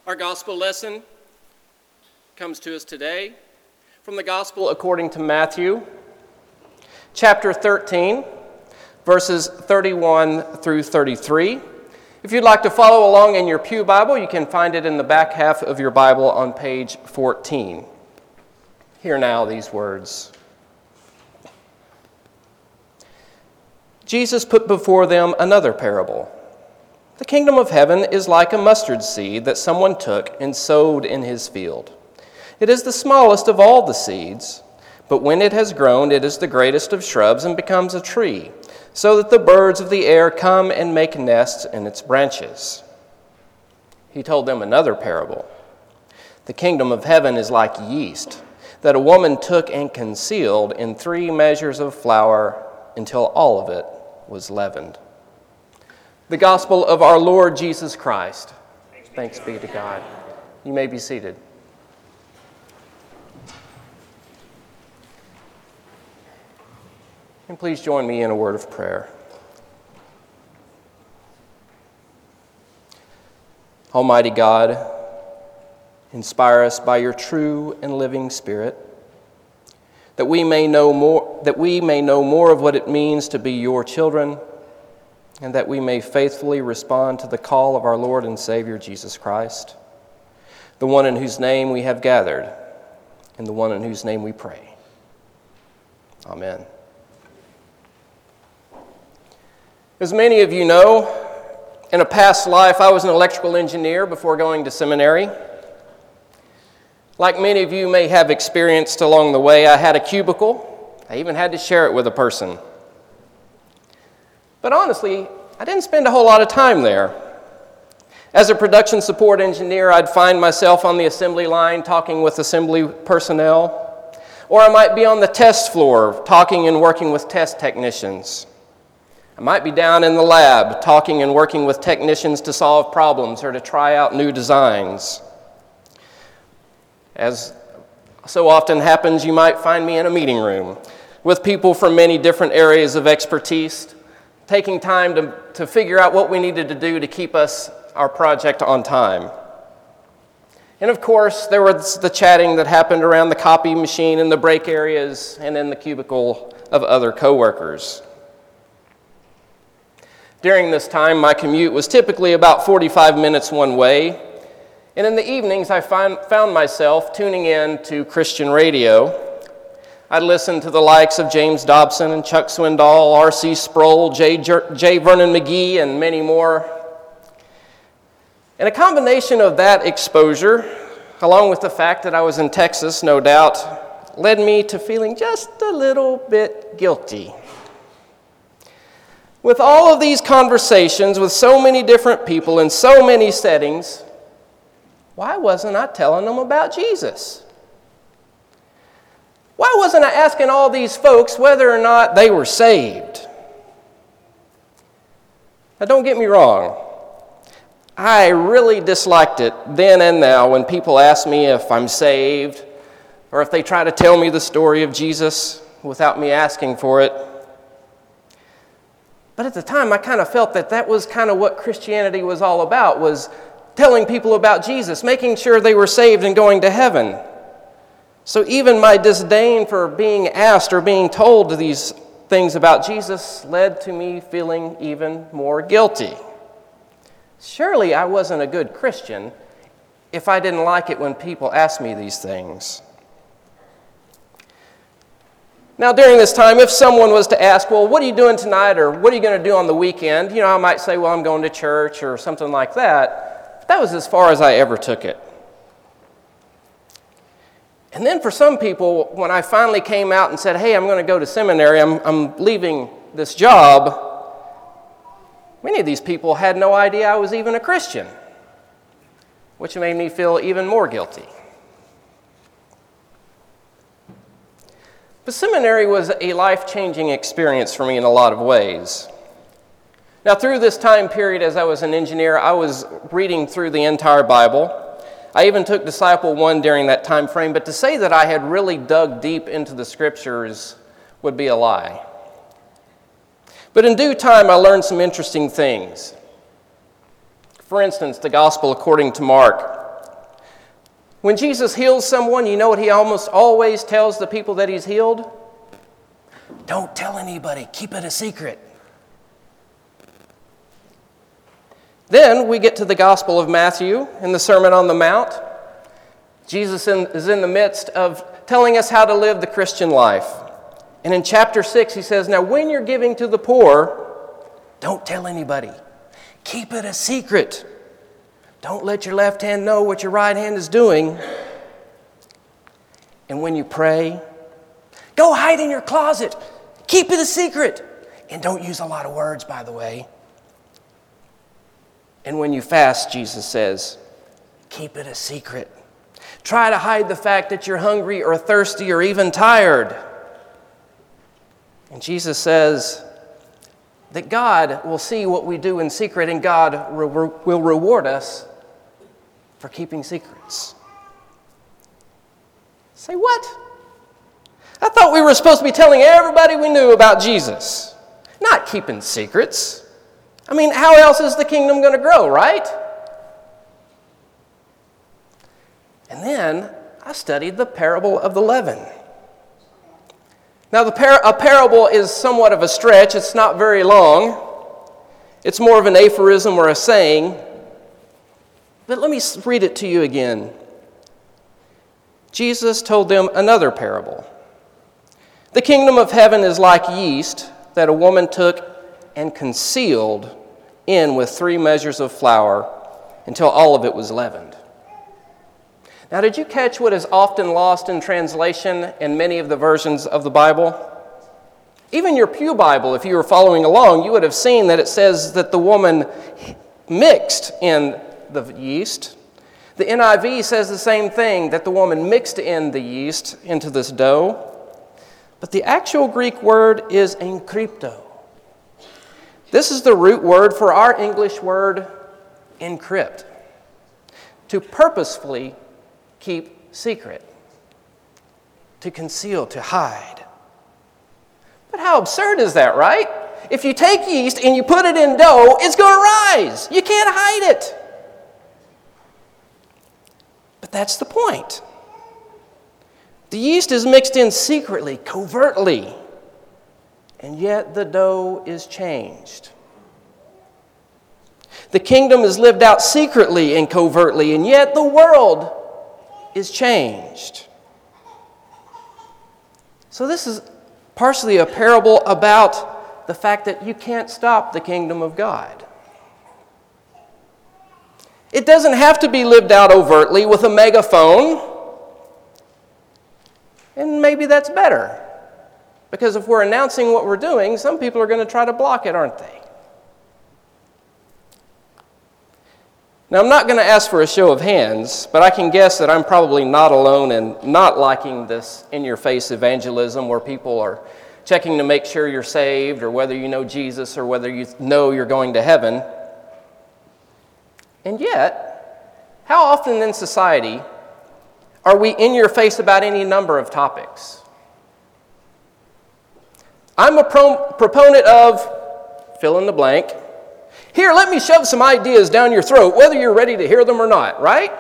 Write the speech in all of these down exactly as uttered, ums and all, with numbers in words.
Our gospel lesson comes to us today from the gospel according to Matthew, chapter thirteen, verses thirty-one through thirty-three. If you'd like to follow along in your pew Bible, you can find it in the back half of your Bible on page fourteen. Hear now these words. Jesus put before them another parable. The kingdom of heaven is like a mustard seed that someone took and sowed in his field. It is the smallest of all the seeds, but when it has grown, it is the greatest of shrubs and becomes a tree, so that the birds of the air come and make nests in its branches. He told them another parable. The kingdom of heaven is like yeast that a woman took and concealed in three measures of flour until all of it was leavened. The gospel of our Lord Jesus Christ. Thanks be to God. You may be seated. And please join me in a word of prayer. Almighty God, inspire us by your true and living Spirit, that we may know more, that we may know more of what it means to be your children, and that we may faithfully respond to the call of our Lord and Savior Jesus Christ, the one in whose name we have gathered, and the one in whose name we pray. Amen. As many of you know, in a past life I was an electrical engineer before going to seminary. Like many of you may have experienced along the way, I had a cubicle. I even had to share it with a person. But honestly, I didn't spend a whole lot of time there. As a production support engineer, I'd find myself on the assembly line talking with assembly personnel, or I might be on the test floor talking and working with test technicians. I might be down in the lab talking and working with technicians to solve problems or to try out new designs. As so often happens, you might find me in a meeting room with people from many different areas of expertise, taking time to, to figure out what we needed to do to keep us, our project, on time. And of course, there was the chatting that happened around the copy machine in the break areas and in the cubicle of other coworkers. During this time, my commute was typically about forty-five minutes one way, and in the evenings, I find, found myself tuning in to Christian radio. I'd listen to the likes of James Dobson and Chuck Swindoll, R C Sproul, J. J. Vernon McGee, and many more. And a combination of that exposure, along with the fact that I was in Texas, no doubt, led me to feeling just a little bit guilty. With all of these conversations with so many different people in so many settings, why wasn't I telling them about Jesus? Why wasn't I asking all these folks whether or not they were saved? Now, don't get me wrong. I really disliked it then and now when people ask me if I'm saved or if they try to tell me the story of Jesus without me asking for it. But at the time, I kind of felt that that was kind of what Christianity was all about, was telling people about Jesus, making sure they were saved and going to heaven. So even my disdain for being asked or being told these things about Jesus led to me feeling even more guilty. Surely I wasn't a good Christian if I didn't like it when people asked me these things. Now, during this time, if someone was to ask, well, what are you doing tonight, or what are you going to do on the weekend? You know, I might say, well, I'm going to church or something like that. That was as far as I ever took it. And then for some people, when I finally came out and said, hey, I'm going to go to seminary, I'm, I'm leaving this job, many of these people had no idea I was even a Christian, which made me feel even more guilty. But seminary was a life-changing experience for me in a lot of ways. Now, through this time period as I was an engineer, I was reading through the entire Bible. I even took Disciple One during that time frame, but to say that I had really dug deep into the Scriptures would be a lie. But in due time, I learned some interesting things. For instance, the Gospel according to Mark When Jesus heals someone, you know what he almost always tells the people that he's healed? Don't tell anybody. Keep it a secret. Then we get to the Gospel of Matthew in the Sermon on the Mount. Jesus in, is in the midst of telling us how to live the Christian life. And in chapter six, he says, now when you're giving to the poor, don't tell anybody. Keep it a secret. Don't let your left hand know what your right hand is doing. And when you pray, go hide in your closet. Keep it a secret. And don't use a lot of words, by the way. And when you fast, Jesus says, keep it a secret. Try to hide the fact that you're hungry or thirsty or even tired. And Jesus says that God will see what we do in secret, and God re- will reward us for keeping secrets. Say what? I thought we were supposed to be telling everybody we knew about Jesus, not keeping secrets. I mean, how else is the kingdom going to grow, right? And then I studied the parable of the leaven. Now, the par- a parable is somewhat of a stretch. It's not very long. It's more of an aphorism or a saying. But let me read it to you again. Jesus told them another parable. The kingdom of heaven is like yeast that a woman took and concealed in with three measures of flour until all of it was leavened. Now, did you catch what is often lost in translation in many of the versions of the Bible? Even your Pew Bible, if you were following along, you would have seen that it says that the woman mixed in the yeast. The N I V says the same thing, that the woman mixed in the yeast into this dough. But the actual Greek word is enkrypto. This is the root word for our English word encrypt, to purposefully keep secret, to conceal, to hide. But how absurd is that, right? If you take yeast and you put it in dough, it's going to rise. You can't hide it. But that's the point. The yeast is mixed in secretly, covertly, and yet the dough is changed. The kingdom is lived out secretly and covertly, and yet the world is changed. So this is partially a parable about the fact that you can't stop the kingdom of God. It doesn't have to be lived out overtly with a megaphone. And maybe that's better. Because if we're announcing what we're doing, some people are going to try to block it, aren't they? Now, I'm not going to ask for a show of hands, but I can guess that I'm probably not alone in not liking this in-your-face evangelism where people are checking to make sure you're saved or whether you know Jesus or whether you know you're going to heaven. And yet, how often in society are we in your face about any number of topics? I'm a pro- proponent of fill in the blank. Here, let me shove some ideas down your throat, whether you're ready to hear them or not, right?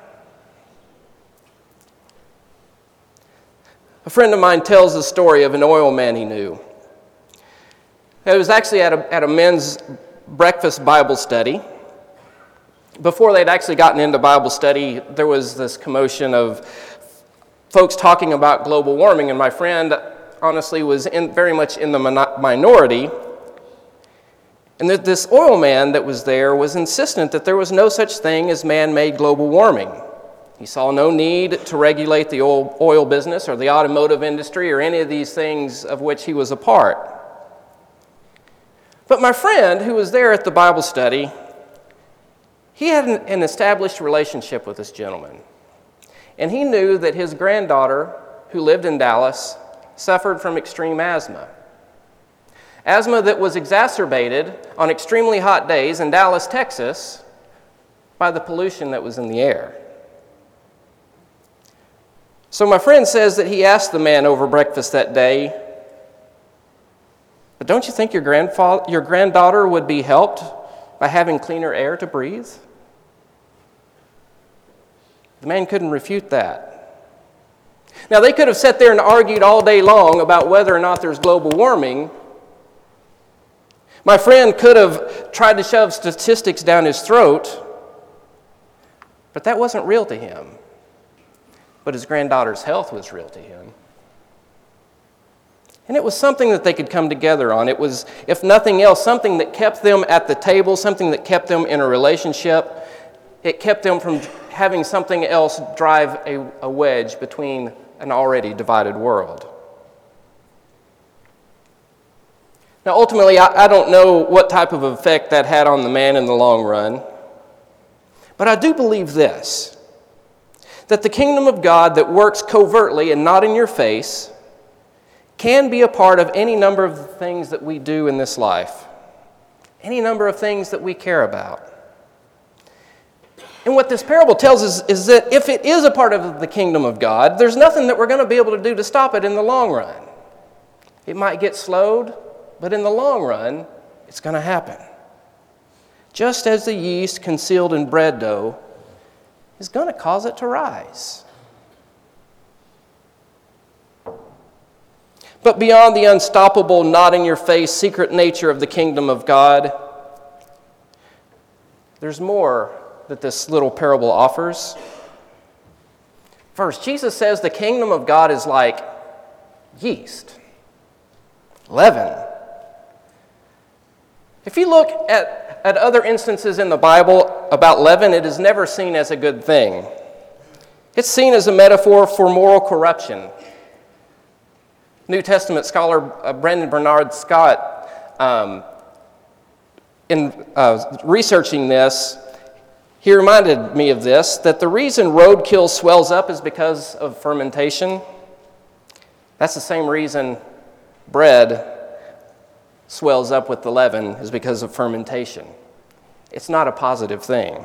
A friend of mine tells the story of an oil man he knew. It was actually at a, at a men's breakfast Bible study. Before they'd actually gotten into Bible study, there was this commotion of folks talking about global warming, and my friend honestly was in, very much in the minority. And that this oil man that was there was insistent that there was no such thing as man-made global warming. He saw no need to regulate the oil, oil business or the automotive industry or any of these things of which he was a part. But my friend, who was there at the Bible study, he had an, an established relationship with this gentleman. And he knew that his granddaughter, who lived in Dallas, suffered from extreme asthma. Asthma that was exacerbated on extremely hot days in Dallas, Texas, by the pollution that was in the air. So my friend says that he asked the man over breakfast that day, but don't you think your grandfather, your granddaughter would be helped by having cleaner air to breathe? The man couldn't refute that. Now, they could have sat there and argued all day long about whether or not there's global warming. My friend could have tried to shove statistics down his throat, but that wasn't real to him. But his granddaughter's health was real to him. And it was something that they could come together on. It was, if nothing else, something that kept them at the table, something that kept them in a relationship. It kept them from having something else drive a, a wedge between an already divided world. Now, ultimately, I, I don't know what type of effect that had on the man in the long run, but I do believe this, that the kingdom of God that works covertly and not in your face can be a part of any number of things that we do in this life, any number of things that we care about. And what this parable tells us is that if it is a part of the kingdom of God, there's nothing that we're going to be able to do to stop it in the long run. It might get slowed, but in the long run, it's going to happen. Just as the yeast concealed in bread dough is going to cause it to rise. But beyond the unstoppable, not-in-your-face, secret nature of the kingdom of God, there's more that this little parable offers. First, Jesus says the kingdom of God is like yeast, leaven. If you look at, at other instances in the Bible about leaven, it is never seen as a good thing. It's seen as a metaphor for moral corruption. New Testament scholar uh, Brendan Bernard Scott, um, in uh, researching this, he reminded me of this, that the reason roadkill swells up is because of fermentation. That's the same reason bread swells up with the leaven, is because of fermentation. It's not a positive thing.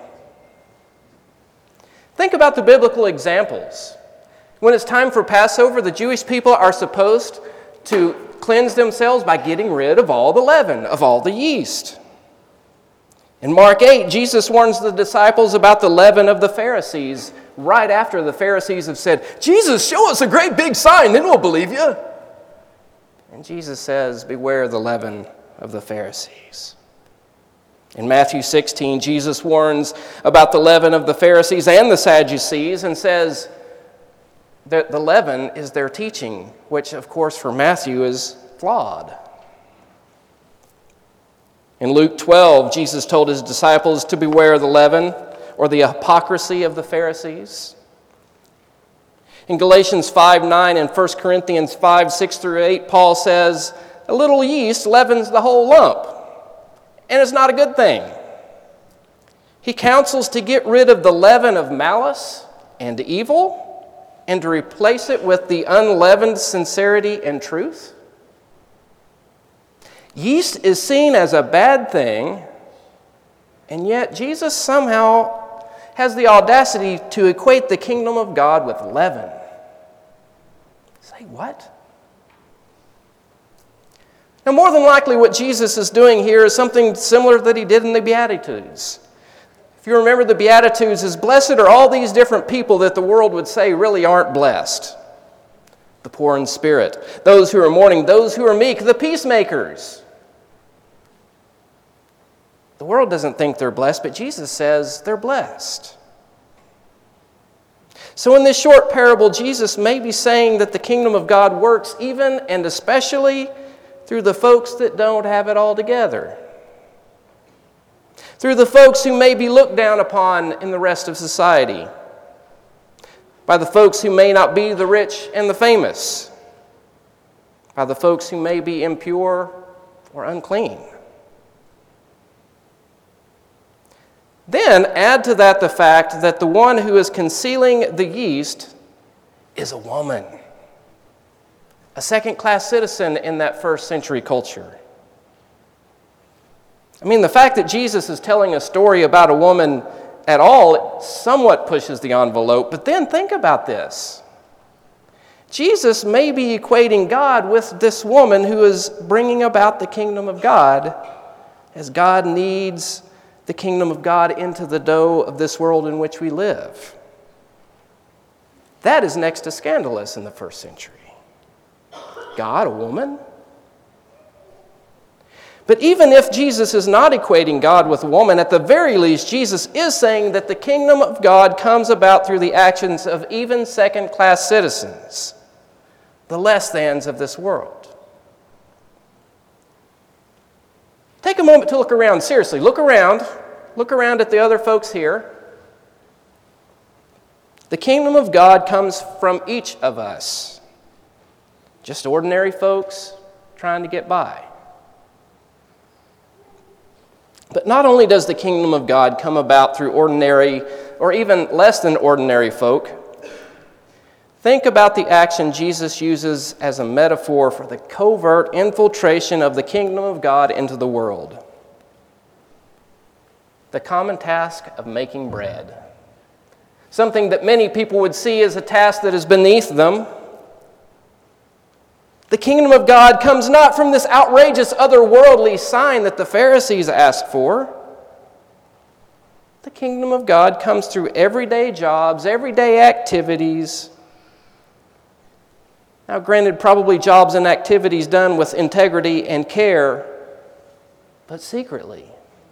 Think about the biblical examples. When it's time for Passover, the Jewish people are supposed to cleanse themselves by getting rid of all the leaven, of all the yeast. In Mark eight, Jesus warns the disciples about the leaven of the Pharisees right after the Pharisees have said, "Jesus, show us a great big sign, then we'll believe you." And Jesus says, "Beware the leaven of the Pharisees." In Matthew sixteen, Jesus warns about the leaven of the Pharisees and the Sadducees and says that the leaven is their teaching, which, of course, for Matthew is flawed. In Luke twelve, Jesus told his disciples to beware the leaven or the hypocrisy of the Pharisees. In Galatians five nine and First Corinthians five six through eight, Paul says, "A little yeast leavens the whole lump, and it's not a good thing." He counsels to get rid of the leaven of malice and evil and to replace it with the unleavened sincerity and truth. Yeast is seen as a bad thing, and yet Jesus somehow has the audacity to equate the kingdom of God with leaven. Say what? Now, more than likely what Jesus is doing here is something similar that he did in the Beatitudes. If you remember, the Beatitudes is, blessed are all these different people that the world would say really aren't blessed. The poor in spirit, those who are mourning, those who are meek, the peacemakers. The world doesn't think they're blessed, but Jesus says they're blessed. So in this short parable, Jesus may be saying that the kingdom of God works even and especially through the folks that don't have it all together. Through the folks who may be looked down upon in the rest of society. By the folks who may not be the rich and the famous. By the folks who may be impure or unclean. Then add to that the fact that the one who is concealing the yeast is a woman. A second-class citizen in that first century culture. I mean, the fact that Jesus is telling a story about a woman at all somewhat pushes the envelope, but then think about this. Jesus may be equating God with this woman who is bringing about the kingdom of God, as God needs the kingdom of God into the dough of this world in which we live. That is next to scandalous in the first century. God, a woman? But even if Jesus is not equating God with a woman, at the very least, Jesus is saying that the kingdom of God comes about through the actions of even second-class citizens, the less-thans of this world. Take a moment to look around. Seriously, look around. Look around at the other folks here. The kingdom of God comes from each of us. Just ordinary folks trying to get by. But not only does the kingdom of God come about through ordinary or even less than ordinary folk, think about the action Jesus uses as a metaphor for the covert infiltration of the kingdom of God into the world. The common task of making bread. Something that many people would see as a task that is beneath them. The kingdom of God comes not from this outrageous otherworldly sign that the Pharisees asked for. The kingdom of God comes through everyday jobs, everyday activities. Now, granted, probably jobs and activities done with integrity and care, but secretly.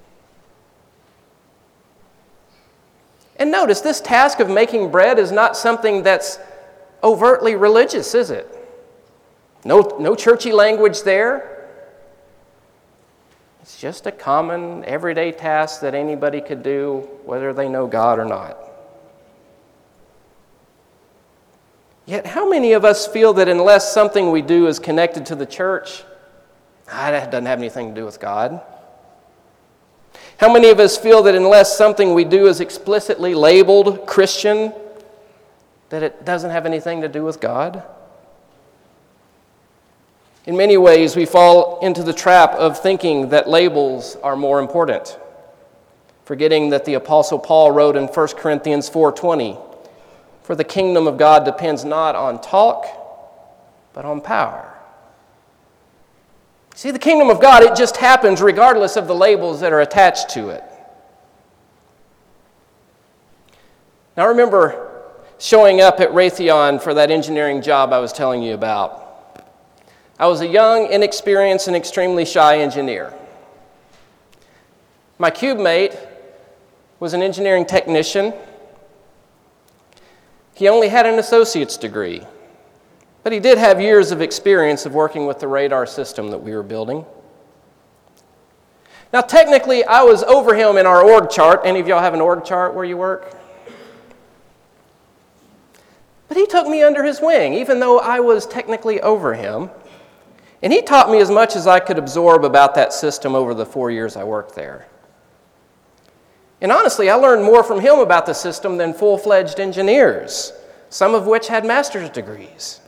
And notice, this task of making bread is not something that's overtly religious, is it? No, no churchy language there. It's just a common, everyday task that anybody could do, whether they know God or not. Yet, how many of us feel that unless something we do is connected to the church, ah, that doesn't have anything to do with God? How many of us feel that unless something we do is explicitly labeled Christian, that it doesn't have anything to do with God? In many ways, we fall into the trap of thinking that labels are more important, forgetting that the Apostle Paul wrote in First Corinthians four twenty, "For the kingdom of God depends not on talk, but on power." See, the kingdom of God, it just happens regardless of the labels that are attached to it. Now, I remember showing up at Raytheon for that engineering job I was telling you about. I was a young, inexperienced, and extremely shy engineer. My cube mate was an engineering technician. He only had an associate's degree, but he did have years of experience of working with the radar system that we were building. Now, technically, I was over him in our org chart. Any of y'all have an org chart where you work? But he took me under his wing, even though I was technically over him. And he taught me as much as I could absorb about that system over the four years I worked there. And honestly, I learned more from him about the system than full-fledged engineers, some of which had master's degrees.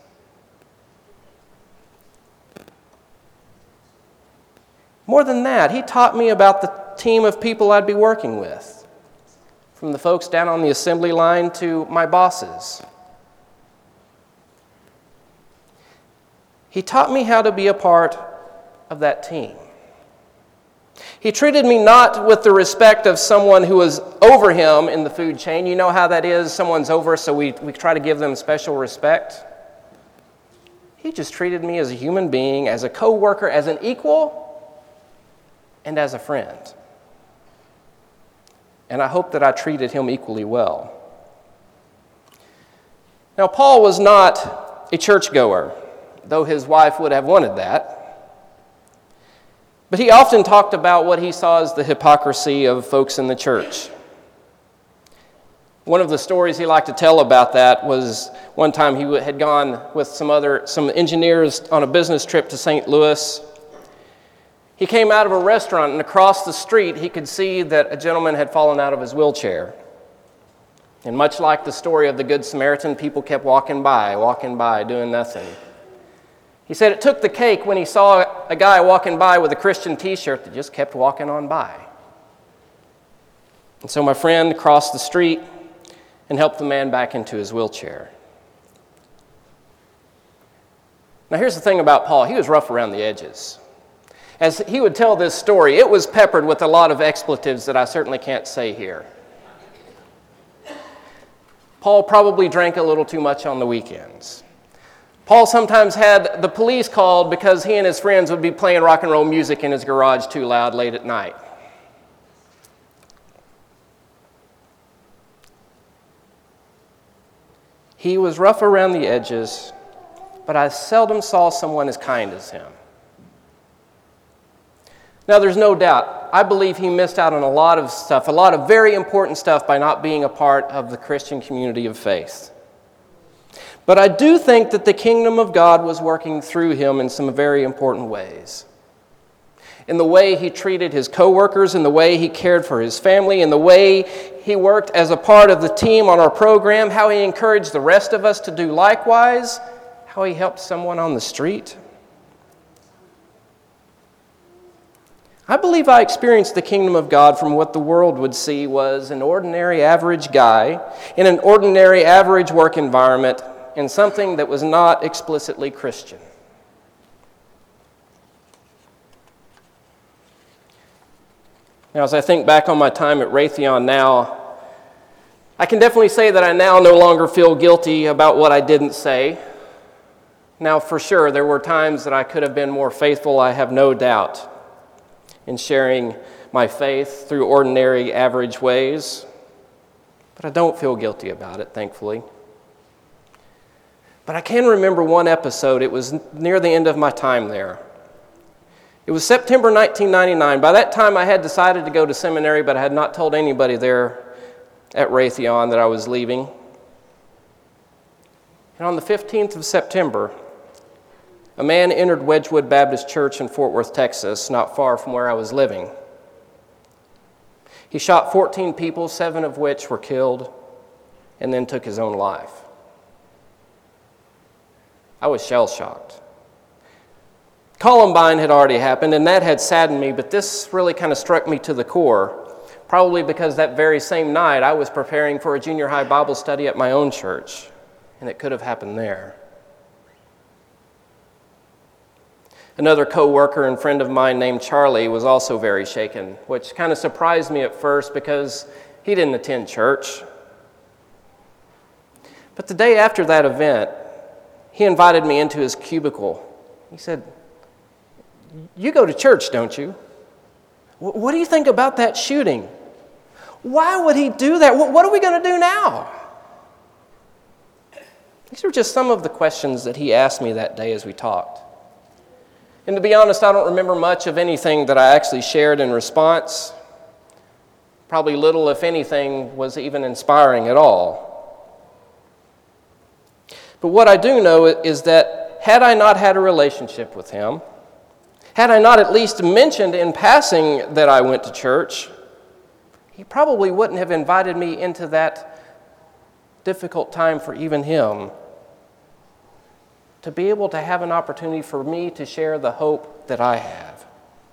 More than that, he taught me about the team of people I'd be working with, from the folks down on the assembly line to my bosses. He taught me how to be a part of that team. He treated me not with the respect of someone who was over him in the food chain. You know how that is. Someone's over, so we, we try to give them special respect. He just treated me as a human being, as a co-worker, as an equal, and as a friend. And I hope that I treated him equally well. Now, Paul was not a churchgoer, though his wife would have wanted that. But he often talked about what he saw as the hypocrisy of folks in the church. One of the stories he liked to tell about that was one time he had gone with some other some engineers on a business trip to Saint Louis. He came out of a restaurant, and across the street he could see that a gentleman had fallen out of his wheelchair. And much like the story of the Good Samaritan, people kept walking by, walking by, doing nothing. He said it took the cake when he saw a guy walking by with a Christian t-shirt that just kept walking on by. And so my friend crossed the street and helped the man back into his wheelchair. Now here's the thing about Paul. He was rough around the edges. As he would tell this story, it was peppered with a lot of expletives that I certainly can't say here. Paul probably drank a little too much on the weekends. Paul sometimes had the police called because he and his friends would be playing rock and roll music in his garage too loud late at night. He was rough around the edges, but I seldom saw someone as kind as him. Now, there's no doubt, I believe he missed out on a lot of stuff, a lot of very important stuff by not being a part of the Christian community of faith. But I do think that the kingdom of God was working through him in some very important ways. In the way he treated his coworkers, in the way he cared for his family, in the way he worked as a part of the team on our program, how he encouraged the rest of us to do likewise, how he helped someone on the street. I believe I experienced the kingdom of God from what the world would see was an ordinary average guy in an ordinary average work environment in something that was not explicitly Christian. Now, as I think back on my time at Raytheon now, I can definitely say that I now no longer feel guilty about what I didn't say. Now, for sure, there were times that I could have been more faithful, I have no doubt, in sharing my faith through ordinary, average ways. But I don't feel guilty about it, thankfully. But I can remember one episode. It was near the end of my time there. It was September nineteen ninety-nine. By that time, I had decided to go to seminary, but I had not told anybody there at Raytheon that I was leaving. And on the fifteenth of September, a man entered Wedgwood Baptist Church in Fort Worth, Texas, not far from where I was living. He shot fourteen people, seven of which were killed, and then took his own life. I was shell-shocked. Columbine had already happened, and that had saddened me, but this really kind of struck me to the core, probably because that very same night I was preparing for a junior high Bible study at my own church, and it could have happened there. Another co-worker and friend of mine named Charlie was also very shaken, which kind of surprised me at first because he didn't attend church. But the day after that event, he invited me into his cubicle. He said, "You go to church, don't you? What do you think about that shooting? Why would he do that? What are we going to do now?" These were just some of the questions that he asked me that day as we talked. And to be honest, I don't remember much of anything that I actually shared in response. Probably little, if anything, was even inspiring at all. But what I do know is that had I not had a relationship with him, had I not at least mentioned in passing that I went to church, he probably wouldn't have invited me into that difficult time for even him to be able to have an opportunity for me to share the hope that I have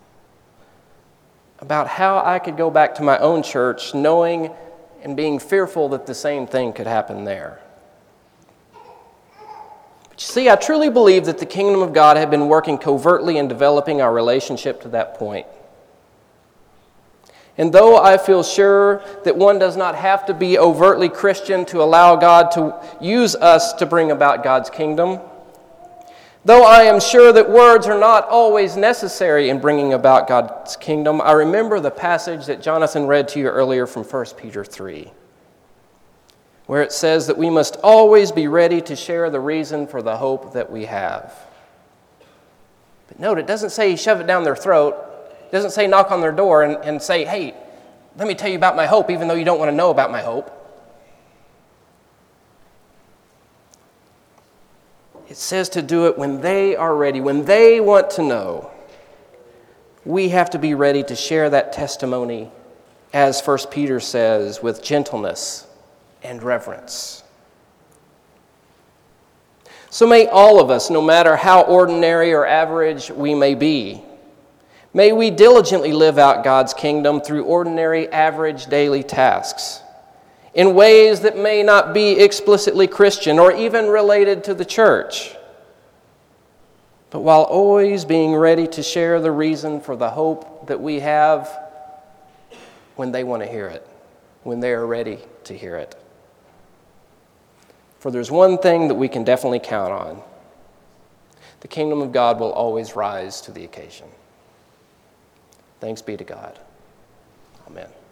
about how I could go back to my own church knowing and being fearful that the same thing could happen there. But you see, I truly believe that the kingdom of God had been working covertly in developing our relationship to that point. And though I feel sure that one does not have to be overtly Christian to allow God to use us to bring about God's kingdom, though I am sure that words are not always necessary in bringing about God's kingdom, I remember the passage that Jonathan read to you earlier from First Peter three, where it says that we must always be ready to share the reason for the hope that we have. But note, it doesn't say shove it down their throat. It doesn't say knock on their door and, and say, "Hey, let me tell you about my hope," even though you don't want to know about my hope. It says to do it when they are ready, when they want to know. We have to be ready to share that testimony, as First Peter says, with gentleness and reverence. So may all of us, no matter how ordinary or average we may be, may we diligently live out God's kingdom through ordinary, average daily tasks in ways that may not be explicitly Christian or even related to the church, but while always being ready to share the reason for the hope that we have when they want to hear it, when they are ready to hear it. For there's one thing that we can definitely count on. The kingdom of God will always rise to the occasion. Thanks be to God. Amen.